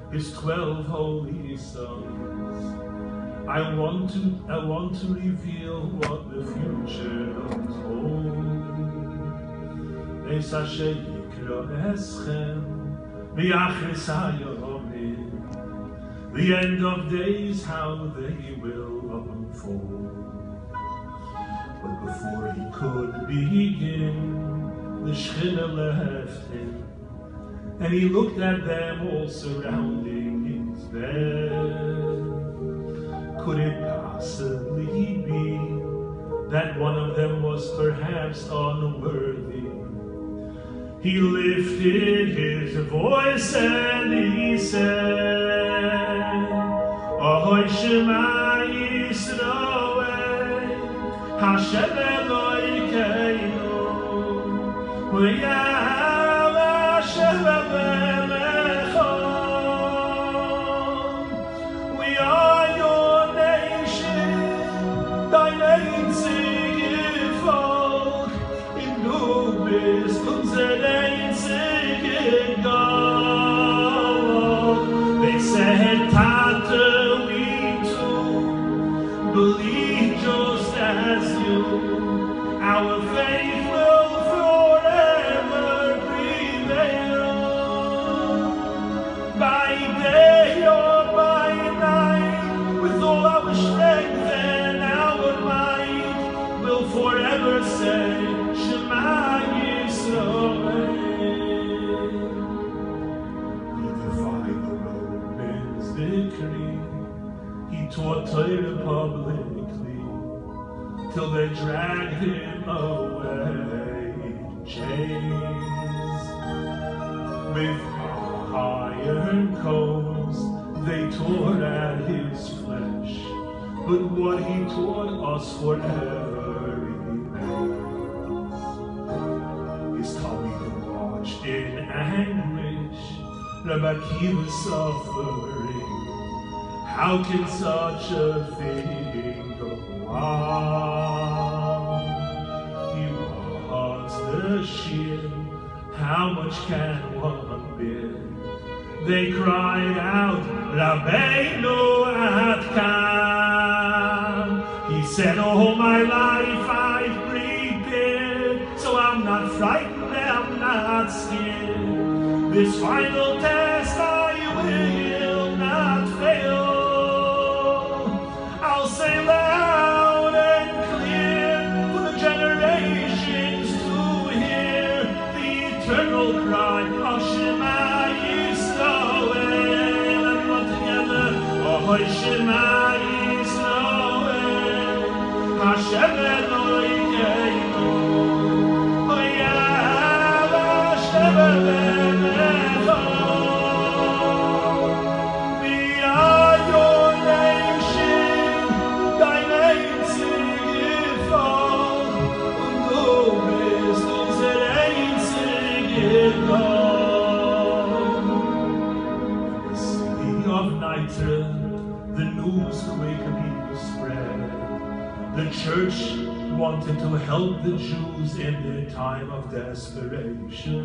his 12 holy sons. I want to reveal what the future does hold. Es asher yikra eschem v'yachris hayomim. The end of days, how they will unfold. But before he could begin, the Shekhinah left him, and he looked at them all surrounding his bed. Could it possibly be that one of them was perhaps unworthy? He lifted his voice and he said, Ahoy Shema Yisroel, Hashem Elokeinu, V'yahav Hashem B'mechon. We are your nation, dein einziges Volk, in du bist unser einziger Gott. They said, Tata, we too believe just as you. Our faith will forever prevail. By day or by night, with all our strength and our might, we'll forever say, Shema Yisroel. He defied the Romans' decree. He taught Torah publicly, till they dragged him away in chains. With iron combs they tore at his flesh, but what he taught us forever remains. His Talmud watched in anguish, Rabbi Akiva suffering. How can such a thing go on? He was the shield, how much can one bear? They cried out, Rabbeinu Ad Kan. He said, all my life I've prepared, so I'm not frightened, I'm not scared. This final test I will not fail. I'll say loud and clear for the generations to hear the eternal cry of Shema Yisroel. Everyone together, Ahoy Shema Yisroel, Hashem Elokeinu, V'yahav Hashem B'mechon. We are your nation, dein einziges Volk, und du bist unser einziger Gott. In the city of Nitra, the news quickly spread. The church wanted to help the Jews in their time of desperation.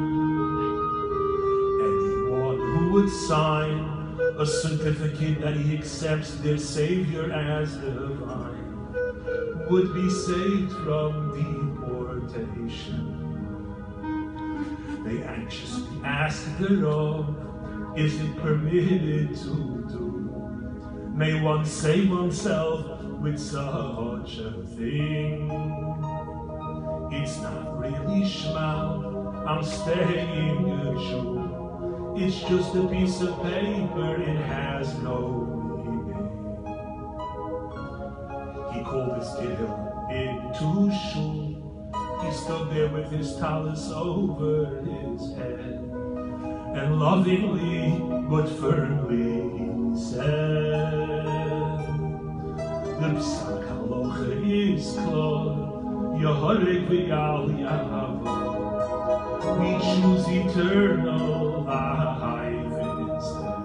Anyone who would sign a certificate that he accepts their Savior as divine would be saved from deportation. They anxiously asked the Rav, is it permitted to do? May one save oneself with such a thing? It's not really Shema, I'm staying a Jew. It's just a piece of paper, it has no meaning. He called his kid into shul. He stood there with his tallis over his head, and lovingly but firmly he said, the psak halacha is klar, Yehorig v'yal yahava. We choose eternal life instead.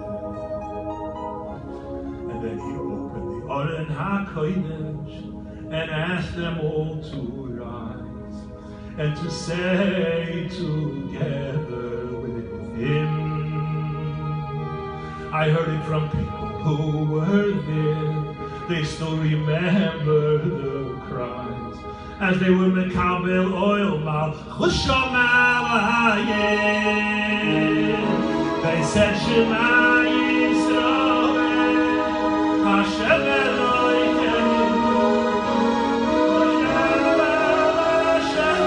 And then he opened the Aron HaKodesh and asked them all to rise and to say together with him, I heard it from people who were there. They still remember the cries as they were Mekabel oil mal They said Shema Yisrael Hashem Elokeinu Hashem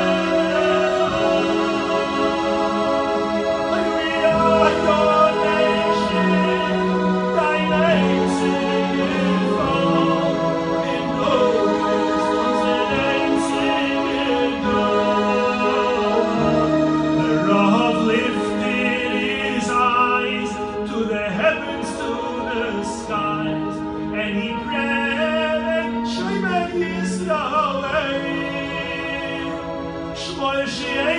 Elokeinu we are your nation, thy name singing from in glorious ones, the name singing God. The Rav lifted his eyes to the heavens, to the skies, and he prayed, Shema Yisrael, Shema Yisrael.